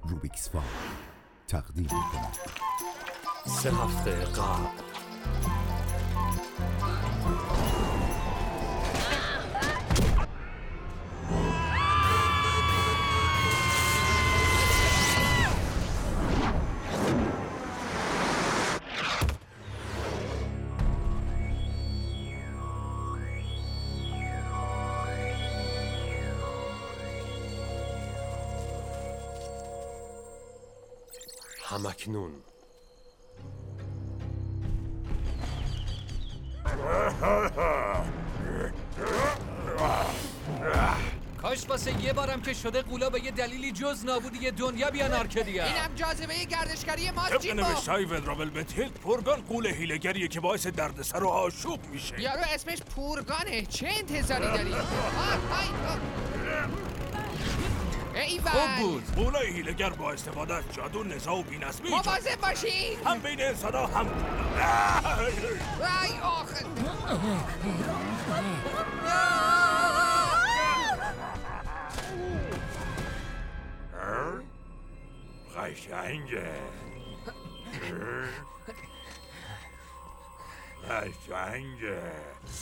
روبیکس فایل تقدیم می‌کند. 3 هفته قبل. همکنون کاش واسه یه بارم که شده قولا به یه دلیلی جز نابودی دنیا بیان آرکادیا. اینم جاذبه گردشگری ماست. طبق نوشته‌های ودرابل بتیلد پورگان قول هیلگریه که باعث دردسر و آشوب میشه. یارو اسمش پورگانه، چه انتظاری داری؟ خوب بود. قولای هیلگر با استفاده از جادو نزاع و بی‌نظمی مواظب باشی. هم بین انسانا هم ای آخه قشنگه قشنگه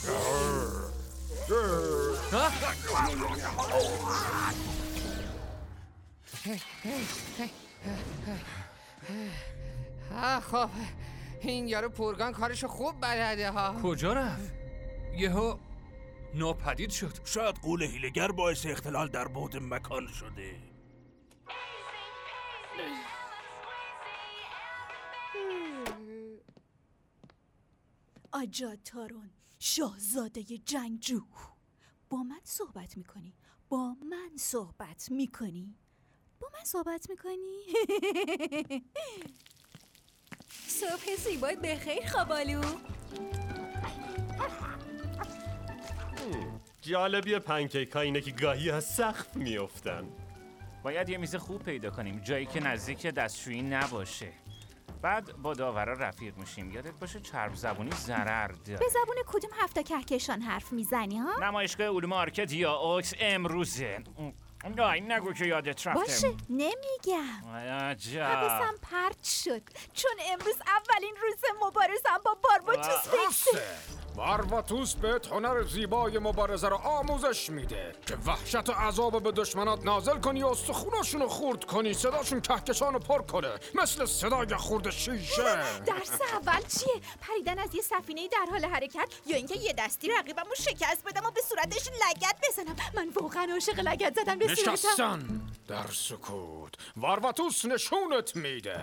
خب این یارو پورگان کارشو خوب بلده ها. کجا رفت؟ یهو ناپدید شد. شاید قول هیلگر باعث اختلال در بعد مکان شده. آجا تارون، شاهزاده جنگجو، با من صحبت میکنی؟ با من صحبت میکنی؟ صبح زیبای بخیر خوابالو. جالبیه پنکیک ها اینه که گاهی از سقف میافتن. باید یه میز خوب پیدا کنیم، جایی که نزدیک دستشویی نباشه. بعد با داورا رفیق میشیم. یادت باشه چرب زبونی ضرر داره. به زبون کدوم هفته کهکشان حرف میزنی ها؟ نمایشگاه علوم آرکادیا اوکس امروزه. نه نگو که یادت رفته. باشه نمیگم. عجب. حواسم پرت شد چون امروز اولین روز مبارزم با بارباتوس فکسه. بارباتوس بهت هنر زیبای مبارزه رو آموزش میده که وحشت و عذاب به دشمنات نازل کنی و استخوناشون رو خورد کنی، صداشون کهکشان رو پر کنه مثل صدای خورد شیشه. درس اول چیه؟ پریدن از یه سفینه در حال حرکت یا اینکه یه دستی رقیبمو شکست بدم و به صورتش لگد بزنم؟ من واقعا عاشق لگد زدن به صورتم. نشستن در سکوت. بارباتوس نشونت میده.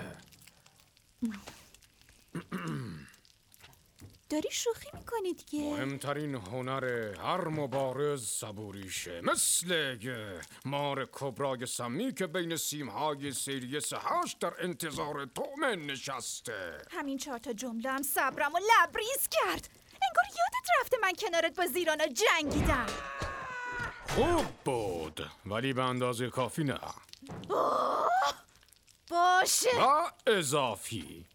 داری شوخی میکنی دیگه؟ مهمترین هنر هر مبارز صبوریشه، مثل مار کبرای سمی که بین سیمهای سیریس 8 در انتظار تومه نشسته. همین 4 تا جمله هم صبرم و لبریز کرد. انگار یادت رفته من کنارت با زیرانا جنگیدم. خوب بود ولی به اندازه کافی نه. باشه و اضافی.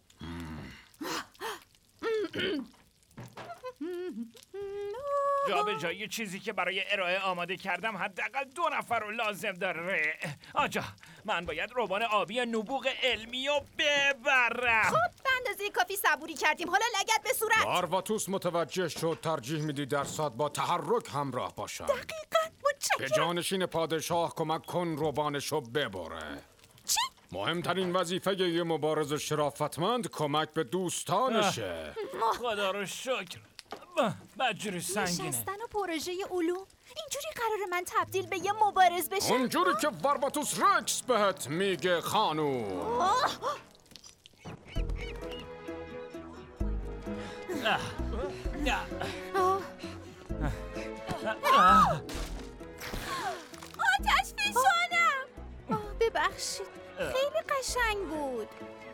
جا به جای چیزی که برای ارائه آماده کردم حداقل 2 نفر رو لازم داره. آجا من باید روبان آبی نبوغ علمی رو ببرم. خب به اندازه کافی صبوری کردیم، حالا لگد به صورت. بارباتوس متوجه شد ترجیح میدی درصد با تحرک همراه باشن. دقیقاً به متشکرم. جانشین پادشاه کمک کن روبانشو ببره. چی؟ مهمترین وظیفه یه مبارز شرافتمند کمک به دوستانشه. خدا رو شکر. بدجوری سنگینه. نشستن و پروژه علوم اینجوری قراره من تبدیل به یه مبارز بشم؟ اونجوری که بارباتوس رکس بهت میگه خانوم. آتش فشانم. ببخشید خیلی قشنگ بود.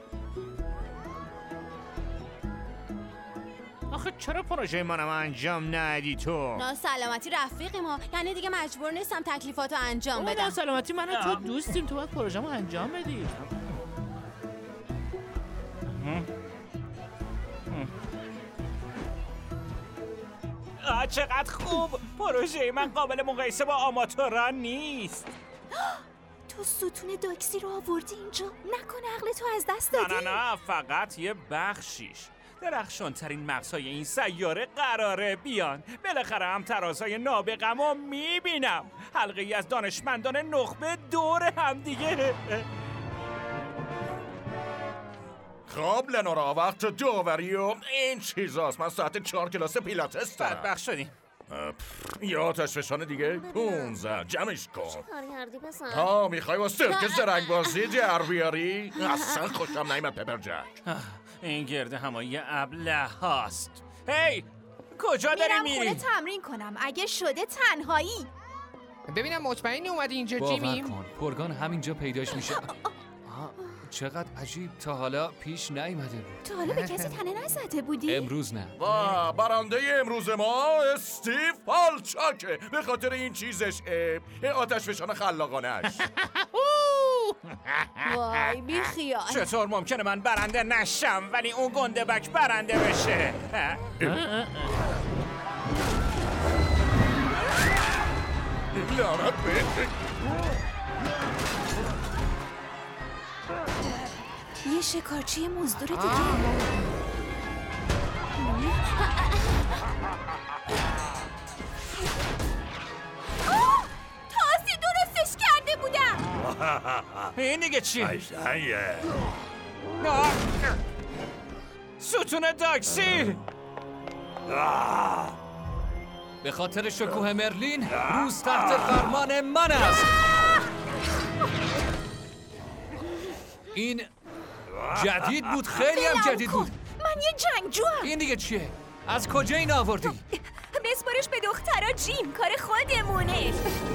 آخه چرا پروژه منم انجام ندی تو؟ ناسلامتی رفیقی ما، یعنی دیگه مجبور نیستم تکلیفاتو انجام بدم. ناسلامتی من و تو دوستیم، تو باید پروژه‌مو انجام بدی. چقدر خوب. پروژه من قابل مقایسه با آماتوران نیست. تو ستون داکسی رو آوردی اینجا؟ نکنه عقل تو از دست دادی؟ نه فقط یه بخشیش. درخشانترین مغزهای این سیاره قراره بیان. بالاخره هم ترازهای نابغه‌مو میبینم. حلقه ای از دانشمندان نخبه دور هم دیگه. خب لنورا وقت داوری و این چیزاست. من ساعت 4 کلاس پیلاتس دارم. بدبخت شدیم. یا آتش فشان دیگه 15 جمعش کن. کار کردی پسر؟ ها میخوای با سرک زرنگ بازی در بیاری؟ اصلا خوشم نیمد پپر جک. این گرده همایی ابله هاست. هی کجا داری میری؟ میرم خونه تمرین کنم. اگه شده تنهایی. ببینم مطمئنی اومدی اینجا جیمی؟ باور کن پرگان همینجا پیداش میشه. چقدر عجیب، تا حالا پیش نیومده بود. تا حالا به کسی تنه نزده بودی؟ امروز نه. و برنده امروز ما استیو پالچاکه به خاطر این چیزش آتش فشان خلاقانش. وای بی خیال. چطور ممکنه من برنده نشم ولی اون گنده بک برنده بشه؟ لعنت به یه شکارچی مزدور دیگه. تازه درستش کرده بودم. این دیگه چی؟ قشنگه. ستون داکسی. به خاطر شکوه مرلین روز تحت فرمان من است. این جدید بود، خیلی هم جدید بود. من یه جنگجوام. این دیگه چیه؟ از کجا این آوردی؟ بسپارش به دخترا جیم، کار خودمونه.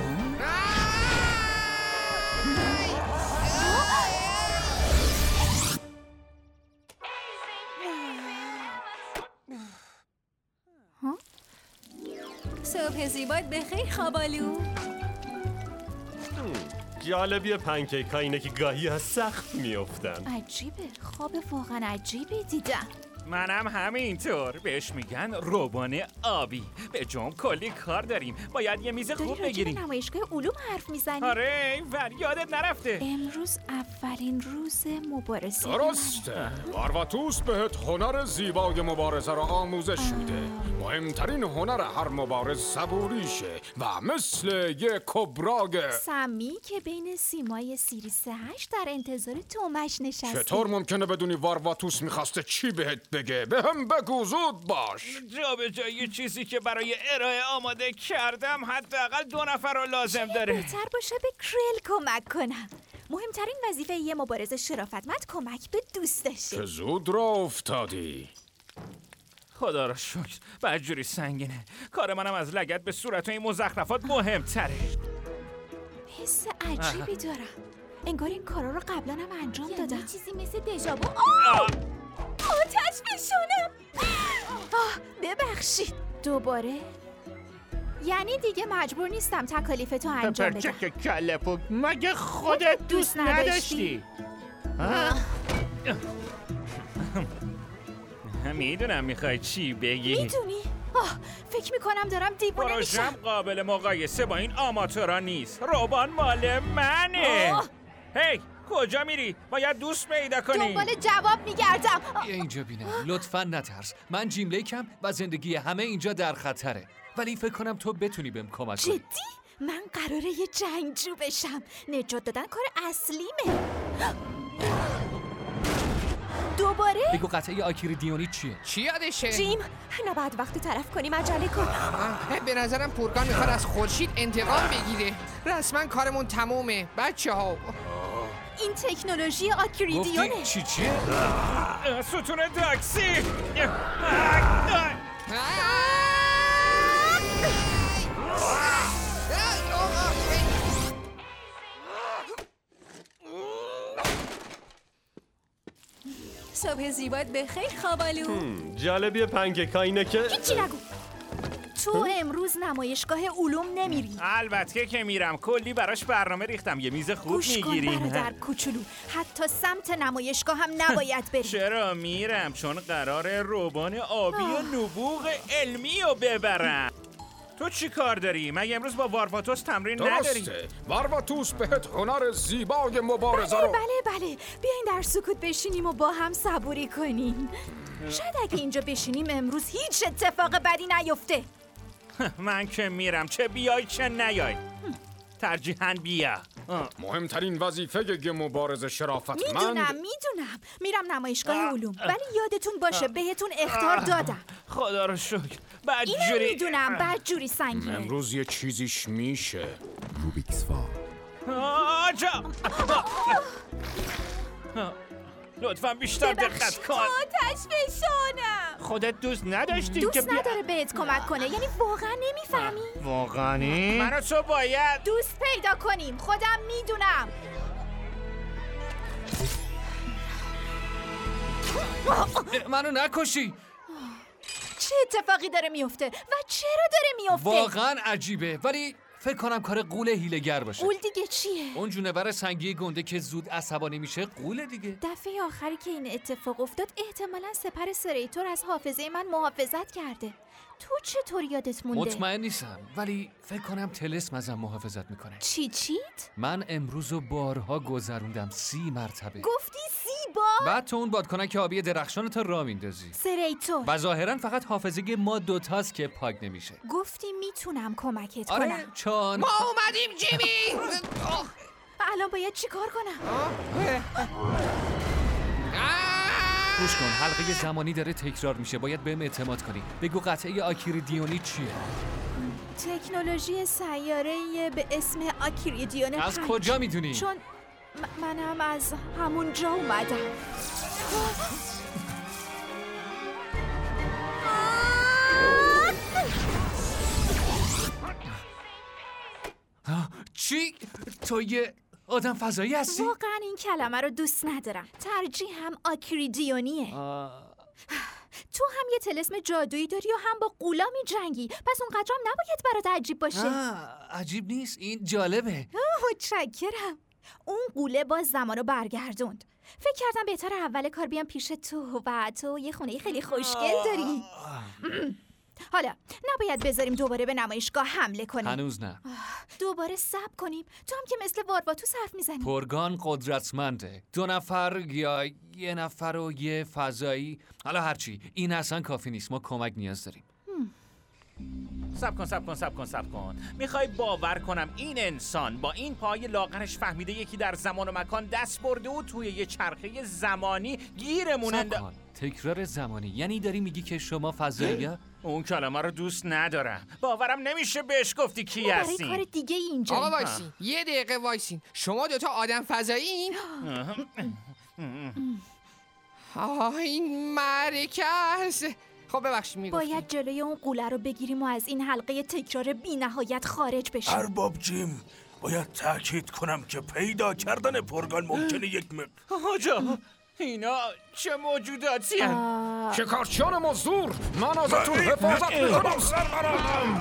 صبح زیبات بخیر خوابالو. جالبیه پنکیک ها اینه که گاهی از سقف میافتن. عجیبه، خواب واقعا عجیبی دیدم. منم همینطور. بهش میگن روبان آبی. به جم کلی کار داریم. باید یه میز خوب داری راجع به بگیریم. نمایشگاه علوم حرف میزنی؟ آره اینور یادت نرفته. امروز اولین روز مبارزه. درسته. وارواتوس بهت هنر زیبای مبارزه را آموزش میده. مهمترین هنر هر مبارز صبوریشه و مثل یه کبراگ. سمی که بین سیمای سیریس 8 در انتظار تومش نشسته. چطور ممکنه بدونی وارواتوس میخواسته چی بهت بگه؟ به هم بگو، زود باش. جا به جای چیزی که برای ارائه آماده کردم حداقل 2 نفر رو لازم داره. بهتر باشه به کرل کمک کنم. مهمترین وظیفه یه مبارز شرافتمند کمک به دوستشه. که زود را افتادی. خدا را شکر بدجوری سنگینه. کار منم از لگد به صورت این مزخرفات مهمتره. حس عجیبی دارم. انگار این کارا رو قبلا هم انجام دادم. چیزی مثل دژاوو. آتش بشونم. ببخشید. دوباره؟ یعنی دیگه مجبور نیستم تکالیفتو انجام بدم. پرچک کله پوک مگه خودت دوست نداشتی؟ میدونم میخوای چی بگی. میدونی؟ فکر میکنم دارم دیوونه پروژم میشم. قابل مقایسه با این آماتورا نیست. روبان مال منه. هی کجا میری؟ باید دوست پیدا کنی. دنبال جواب میگردم. بیا اینجا بینم، لطفاً نترس. من جیم لیکم و زندگی همه اینجا در خطره، ولی فکر کنم تو بتونی بهم کمک کنی. جدی؟ من قراره یه جنگجو بشم. نجات دادن کار اصلیمه. دوباره؟ بگو قطعه آکیری دیونی چیه؟ چی یادشه؟ جیم، نباید وقت طرف کنیم، عجله کن. به نظرم پورگان میخواد از خورشید انتقام بگیره. رسما کارمون تمومه بچه ها. این تکنولوژی آکریدیونه. گفتی چیه؟ ستون داکسی. صبح زیبات بخیر خوابالو. جالبیه پنکیک ها اینه که هیچی نگو. تو امروز نمایشگاه علوم نمیری. البته که میرم. کلی براش برنامه ریختم. یه میز خوب گوش کن میگیریم. برادر کوچولو، حتی سمت نمایشگاه هم نباید بری. چرا میرم؟ چون قرار روبان آبی نبوغ علمی رو ببرم. تو چی کار داری؟ مگه امروز با وارواتوس تمرین نداری؟ درسته. وارواتوس بهت هنر زیبای مبارزه رو بله بیاین در سکوت بشینیم و با هم صبوری کنیم. شاید اگه اینجا بشینیم امروز هیچ اتفاق بدی نیفته. من که میرم، چه بیای چه نیای. ترجیحاً بیا. مهمترین وظیفه یه مبارز شرافتمند. میدونم میرم نمایشگاه علوم، ولی یادتون باشه بهتون اخطار دادم. خدا رو شکر. اینو میدونم بدجوری سنگینه. امروز یه چیزیش میشه. روبیکس وار. آجا لطفاً بیشتر دقت کن. آتش فشانم. خودت دوست نداشتی که دوست نداره بهت کمک کنه، یعنی واقعا نمیفهمی؟ واقعانی؟ منو تو باید دوست پیدا کنیم. خودم میدونم. منو نکشی. چه اتفاقی داره میفته و چرا داره میفته؟ واقعا عجیبه، ولی فکر کنم کار قول هیله‌گر باشه. قول دیگه چیه؟ اون جونور سنگی گنده که زود عصبانی میشه قوله دیگه. دفعه آخری که این اتفاق افتاد احتمالاً سپر سریتور از حافظه من محافظت کرده. تو چطور یادت مونده؟ مطمئن نیستم، ولی فکر کنم طلسم ازم محافظت میکنه. چیت؟ من امروزو بارها گذروندم 30 مرتبه. گفتی 30 بار؟ بعد تو اون بادکنک آبی درخشان تا راه میندازی. سریتور. و ظاهرا فقط حافظه ما دوتاست که پاک نمیشه. گفتی میتونم کمکت آره کنم. چون ما اومدیم جیمی. الان باید چی کار کنم؟ گوش کن، حلقه زمانی داره تکرار میشه، باید بهم اعتماد کنی. بگو قطعه آکیریدیونی چیه؟ تکنولوژی سیاره‌ای به اسم آکیریدیون 5. از کجا میدونی؟ چون منم از همون جا اومدم. چی؟ تو یه آدم فضایی هستی؟ واقعا این کلمه رو دوست ندارم. ترجیحم آکریدیونیه. تو هم یه طلسم جادویی داری و هم با قولا می جنگی، پس اونقدرم نباید برات عجیب باشه. عجیب نیست، این جالبه. متشکرم. اون قوله باز زمانو برگردوند. فکر کردم بهتر اول کار بیام پیش تو و تو یه خونه خیلی خوشگل داری. حالا نباید بذاریم دوباره به نمایشگاه حمله کنیم. هنوز نه. دوباره صبر کنیم. تو هم که مثل وارواتوس حرف میزنی. پرگان قدرتمنده. 2 نفر یا 1 نفر و یه فضایی، حالا هرچی، این اصلا کافی نیست. ما کمک نیاز داریم. سب کن. میخوای باور کنم این انسان با این پای لاغرش فهمیده یکی در زمان و مکان دست برده و توی یه چرخه زمانی گیرمون تکرار زمانی یعنی داری میگی که شما فضایی‌ها؟ اون کلمه رو دوست ندارم. باورم نمیشه بهش گفتی کی هستی. برای کار دیگه اینجا. آقا وایسین، یه دقیقه وایسین. شما دوتا آدم فضایین؟ این مرکز. خب ببخشید میگفتیم باید جلوی اون قوله رو بگیریم و از این حلقه تکرار بی نهایت خارج بشیم. ارباب جیم، باید تأکید کنم که پیدا کردن پرگان ممکنه یک آجا اینا چه موجوداتی هستند؟ شکارچیان مزدور، من ازتون حفاظت میکنم.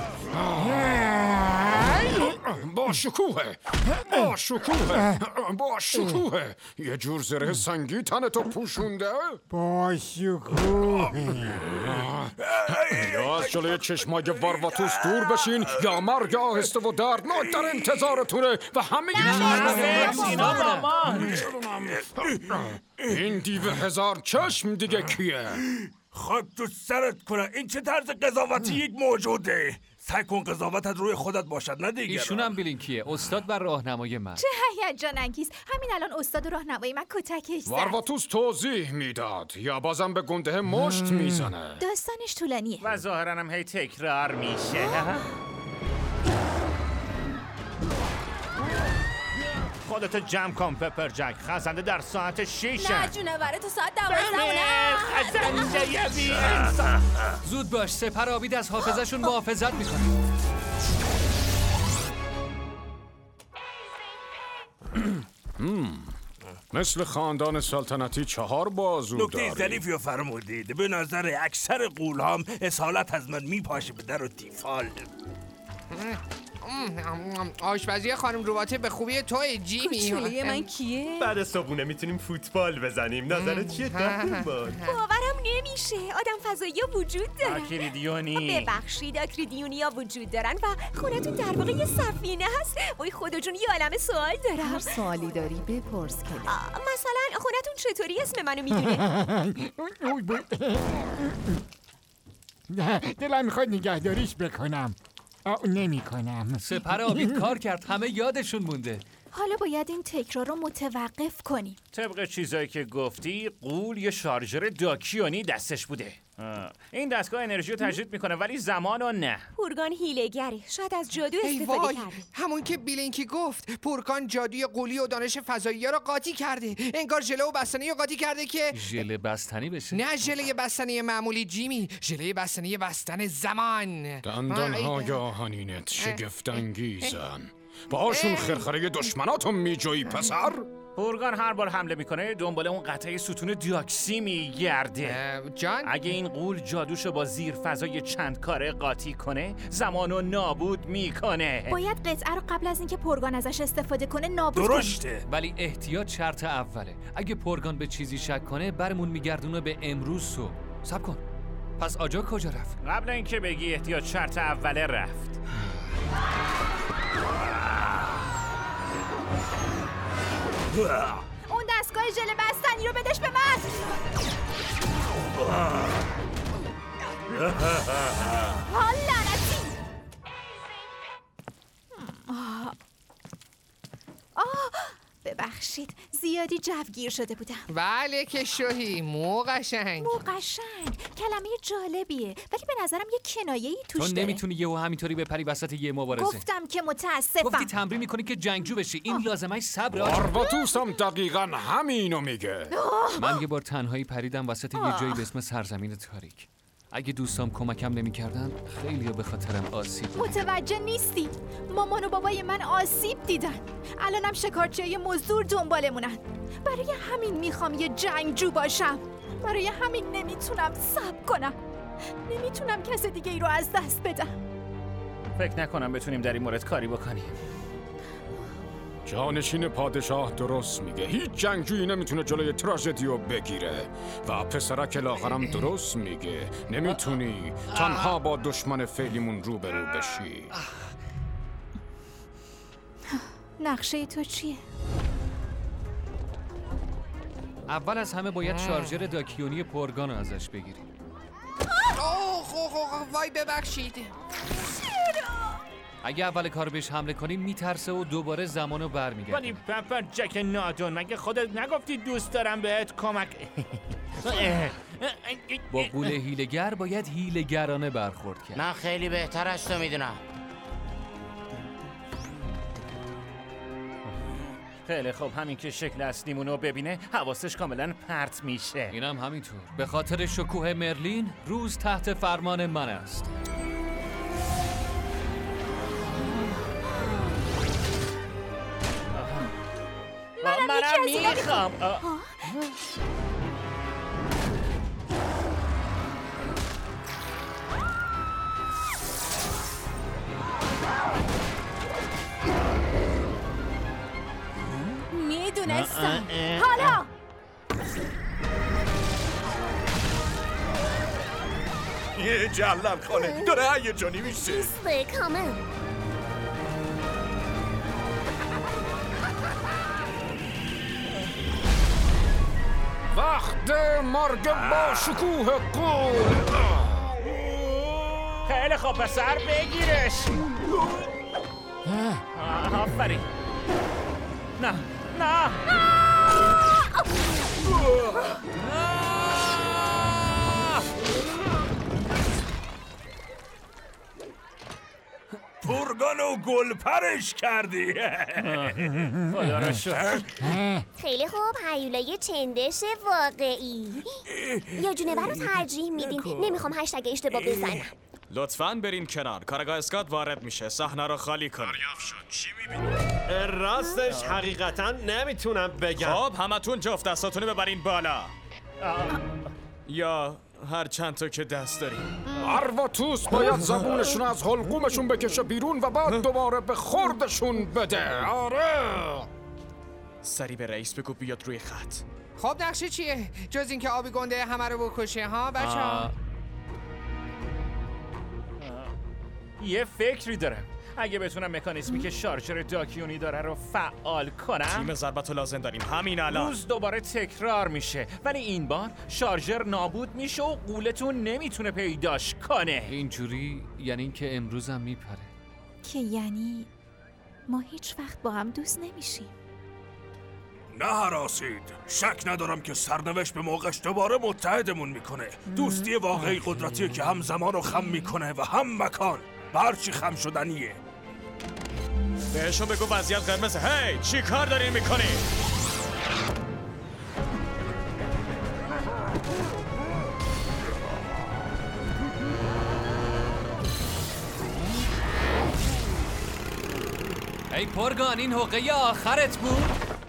با شکوه یه جور زره سنگی تنتو پوشونده. با شکوه یا از جلوی چشمای وارواتوس دور بشین یا مرگ آهسته و دردناک در انتظارتونه و همه این دیو 1000 چشم دیگه کیه؟ خود تو سرت کنه، این چه طرز قضاوتی یک موجوده؟ سعی کن قضاوتت روی خودت باشد نه دیگه. ایشونم بیلینکیه، استاد و راهنمای من. چه هیجان انگیز. همین الان استاد و راهنمای من کتکش زد. وارواتوس توضیح میداد یا بازم به گنده مشت میزنه. داستانش طولانیه و ظاهراً هم هی تکرار میشه. خودتو جمع کن پپر جک. خزنده در ساعت 6. نه جونوره تو ساعت 12. خزنده یبی. زود باش، سپر آبید از حافظشون محافظت میکنه. مثل خاندان سلطنتی 4 بازو داری. نکته ظریفی رو فرمودید. به نظر اکثر قولهام اصالت از من میپاشه به در و تیفال. آشپزی خانم رباته به خوبی توی جیمی. کوچوله من کیه؟ بعد صبحونه میتونیم فوتبال بزنیم. نظرت چیه؟ باورم نمیشه. آدم فضایی ها وجود دارن. آکریدیونی. ببخشید آکریدیونی ها وجود دارن و خونتون در واقع یه سفینه هست. وای خدا جون یه عالمه سوال دارم. هر سوالی داری بپرس کلم. مثلا خونتون چطوری اسم منو میدونه؟ دلم میخواد نگهداریش بکنم. نمی کنم. سپر آبید کار کرد، همه یادشون مونده. حالا باید این تکرار رو متوقف کنیم. طبق چیزایی که گفتی غول یه شارژر داکیونی دستش بوده. این دستگاه انرژی رو تجدید میکنه ولی زمانو نه. پورگان هیله‌گره. شاید از جادو استفاده کرده. همون که بیلینکی گفت پورگان جادوی غولی و دانش فضایی ها رو قاطی کرده. انگار ژله و بستنی رو قاطی کرده که ژله بستنی بشه. نه ژله بستنی معمولی جیمی، ژله بستنی بستن زمان. دندانهای آهنینت شگفت‌انگیزن. باشون خرخره دشمناتو میجویی پسر؟ پورگان هر بار حمله میکنه دنبال اون قطعه ستون دیاکسی میگرده. جان؟ اگه این غول جادوشو با زیر فضای چند کاره قاطی کنه زمانو نابود میکنه. باید قطعه رو قبل از اینکه پورگان ازش استفاده کنه نابود درشته. ولی احتیاط شرط اوله. اگه پورگان به چیزی شک کنه برمون میگردونه به امروز صبح. صبر کن. پس آجا کجا رفت؟ قبل اینکه بگی احتیاط شرط اوله رفت. اون دستگاه ژله بستنی رو بدش به من. حال لعنتی. ببخشید زیادی جوگیر شده بودم. بله که شوهی مو قشنگ. کلمه جالبیه ولی به نظرم یه کنایه‌ای توش داره. تو نمیتونی یهو همینطوری بپری وسط یه مبارزه. گفتم که متاسفم. گفتی تمرین میکنی که جنگجو بشی. این لازمش صبر. آرواتوس هم دقیقاً همینو میگه. من یه بار تنهایی پریدم وسط یه جایی به اسم سرزمین تاریک. اگه دوستام کمکم نمیکردن خیلی به خاطرم آسیب. متوجه نیستی؟ مامان و بابای من آسیب دیدن. الانم شکارچیای مزدور دنبالمونن. برای همین میخوام یه جنگجو باشم. برای همین نمیتونم صبر کنم. نمیتونم کس دیگه ای رو از دست بدم. فکر نکنم بتونیم در این مورد کاری بکنیم. جانشین پادشاه درست میگه. هیچ جنگجویی نمیتونه جلوی تراژدی رو بگیره. و پسرک لاغرم درست میگه. نمیتونی تنها با دشمن فعلیمون روبرو بشی. نقشه تو چیه؟ اول از همه باید شارژر داکیونی پورگان رو ازش بگیریم. وای ببخشید. اگه اول کار بهش حمله کنیم میترسه و دوباره زمانو برمیگرده. ولی پپر جک نادون مگه خودت نگفتی دوست دارم بهت کمک؟ با غول هیله‌گر باید هیله‌گرانه برخورد کرد. من خیلی بهتر از تو میدونم. خیلی خوب همین که شکل اصلیمونو ببینه حواسش کاملا پرت میشه. اینم همینطور. به خاطر شکوه مرلین روز تحت فرمان من است. منم میخوام. میدونستم. حالا یه جلب خانه داره هیجانی میشه. وقت مرگ با شکوه غول. خیلی خوب پسر بگیرش. آفرین. نه نه پورگان و گل پرش کردی. خدا رو شکر. خیلی خوب هیولای چندش واقعی. یا جونور رو ترجیح میدین؟ نمیخوام هشتگ اشتباه بزنم. لطفاً برین کنار. کارگاه اسکات وارد میشه. صحنه رو خالی کن. دریافت شد. چی میبینی؟ راستش حقیقتاً نمیتونم بگم. خب همتون جفت دستاتونو ببرین بالا. یا هر چند تا که دست داریم. آرواتوس باید زبونشون از حلقومشون بکشه بیرون و بعد دوباره به خوردشون بده. آره سری به رئیس بگو بیاد روی خط. خب نقشه چیه؟ جز اینکه آبی گنده همه رو بکشه ها بچه‌ها؟ یه فکری دارم. اگه بتونم مکانیزمی که شارژر داکیونی داره رو فعال کنم، تیم ضربت رو لازم داریم همین الان. روز دوباره تکرار میشه، ولی این بار شارژر نابود میشه و قولتون نمیتونه پیداش کنه. اینجوری یعنی اینکه امروز هم میپره. که یعنی ما هیچ وقت با هم دوست نمیشیم. نه هراسید، شک ندارم که سرنوشت به موقعش دوباره متحدمون میکنه. دوستی واقعی قدرتیه که هم زمان رو خم میکنه و هم مکان. هرچی خم شدنیه. بهشون بگو وضعیت قرمزه. هی چی کار دارین میکنی؟ ای پرگان این حقه آخرت بود؟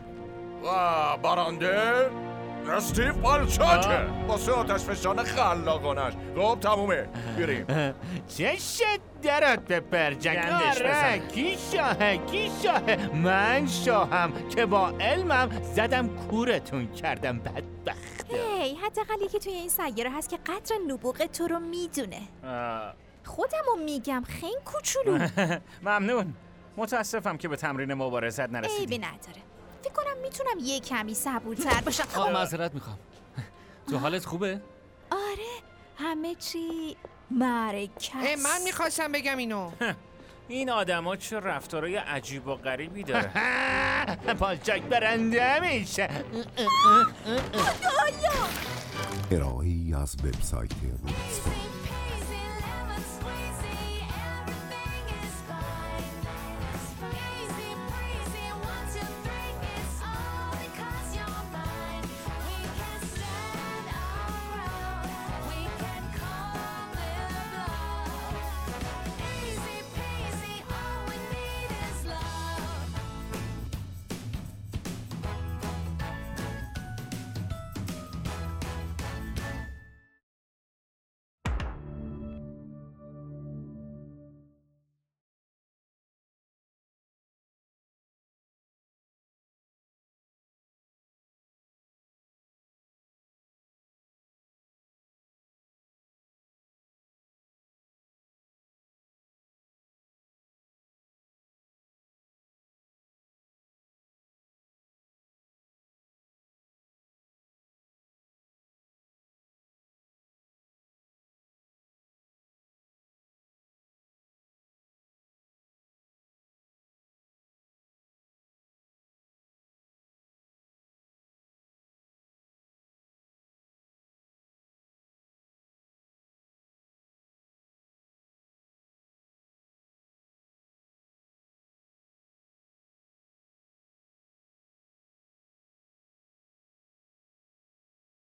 برنده استیو پالچاکه واسه آتشفشان خلاقانش. خب تمومه بریم. چشت درات به پرجنگ. آره کی شاهه من شاهم که با علمم زدم کورتون کردم بدبخت. هی حداقل یکی توی این سیاره هست که قدر نبوغ تو رو میدونه. خودمو میگم خیلی کوچولو. ممنون. متاسفم که به تمرین مبارزت نرسیدی. عیبی نداره. فکر کنم میتونم یه کمی صبورتر باشم. معذرت میخوام. تو حالت خوبه؟ آره همه چی مرکز. من میخواستم بگم اینو. این آدما چه رفتارای عجیب و غریبی داره. پالچاک برنده میشه. ارائه‌ای از وبسایت روزنامه